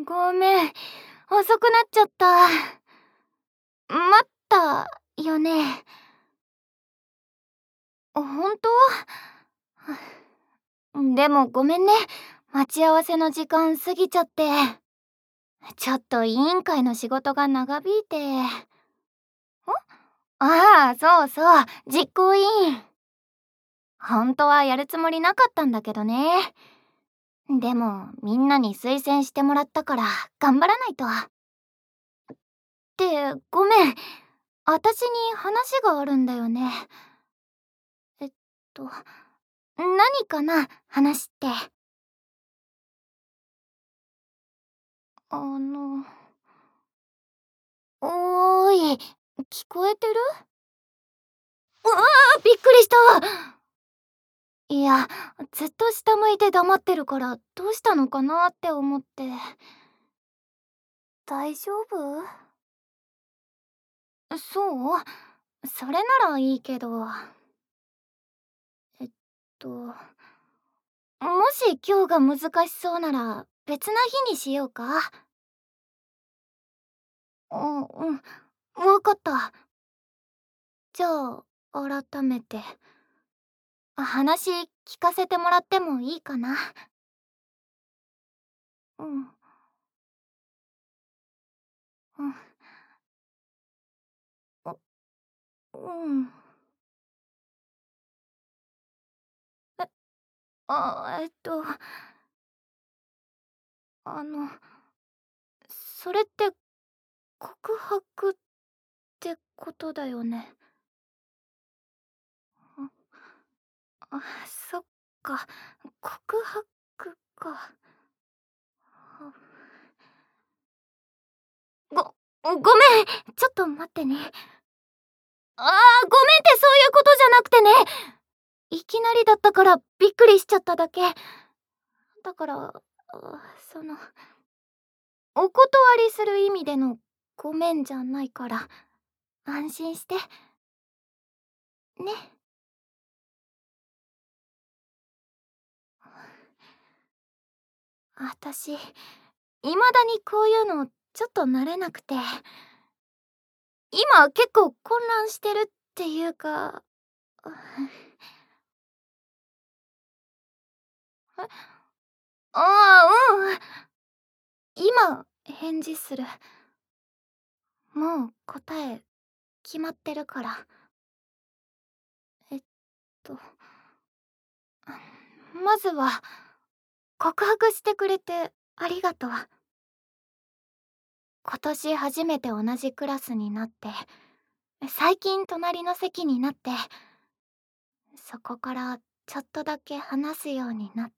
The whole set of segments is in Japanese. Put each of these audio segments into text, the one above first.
ごめん、遅くなっちゃった。待ったよね。本当？でもごめんね。待ち合わせの時間過ぎちゃって。ちょっと委員会の仕事が長引いて。ああ、そうそう、実行委員。本当はやるつもりなかったんだけどね。でもみんなに推薦してもらったから頑張らないと。ってごめん、私に話があるんだよね。えっと何かな、話って。あのおーい、聞こえてる？うわー、びっくりした。いや、ずっと下向いて黙ってるからどうしたのかなって思って。大丈夫？そう？それならいいけど。えっともし今日が難しそうなら別な日にしようか。うん、わかった。じゃあ改めて話聞かせてもらってもいいかな。うんうん。ううん。え、あのそれって告白ってことだよね。んそっか、告白か。ごめん、ちょっと待ってね。ごめんってそういうことじゃなくてね。いきなりだったからびっくりしちゃっただけ。だから、その、お断りする意味でのごめんじゃないから、安心して。ね。私、未だにこういうのちょっと慣れなくて。今結構混乱してるっていうか。え、ああ、うん。今返事する。もう答え決まってるから。えっとまずは告白してくれてありがとう。今年初めて同じクラスになって、最近隣の席になって、そこからちょっとだけ話すようになって、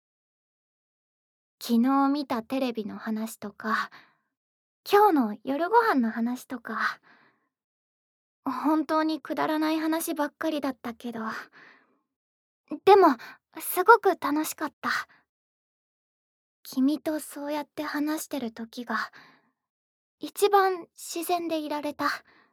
昨日見たテレビの話とか、今日の夜ご飯の話とか、本当にくだらない話ばっかりだったけど、でもすごく楽しかった。君とそうやって話してる時が一番自然でいられた。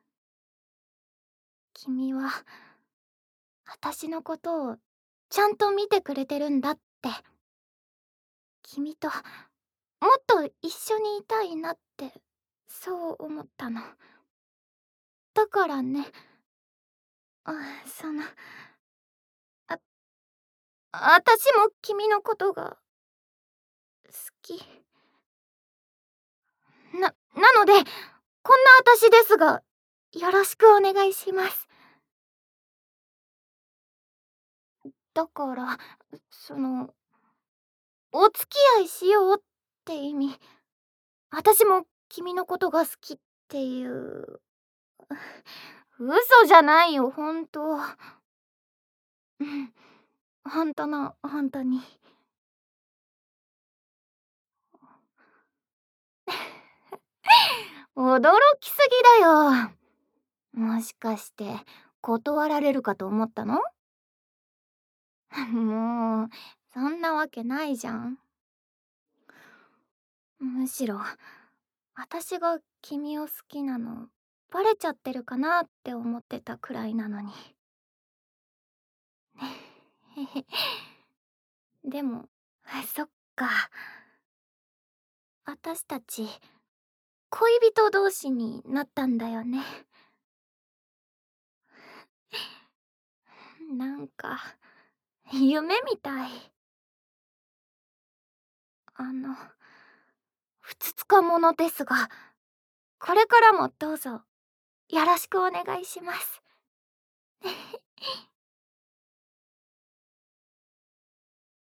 君は私のことをちゃんと見てくれてるんだって。君ともっと一緒にいたいなって、そう思ったの。だからね、あそのあ私も君のことが好きなので、こんな私ですがよろしくお願いします。だからお付き合いしようって意味。私も君のことが好きっていう。嘘じゃないよ、本当。うん、本当の本当に。驚きすぎだよ。もしかして断られるかと思ったの？もうそんなわけないじゃん。むしろ私が君を好きなのバレちゃってるかなって思ってたくらいなのに。でもそっか。 私たち恋人同士になったんだよね。なんか夢みたい。ふつつか者ですが、これからもどうぞよろしくお願いします。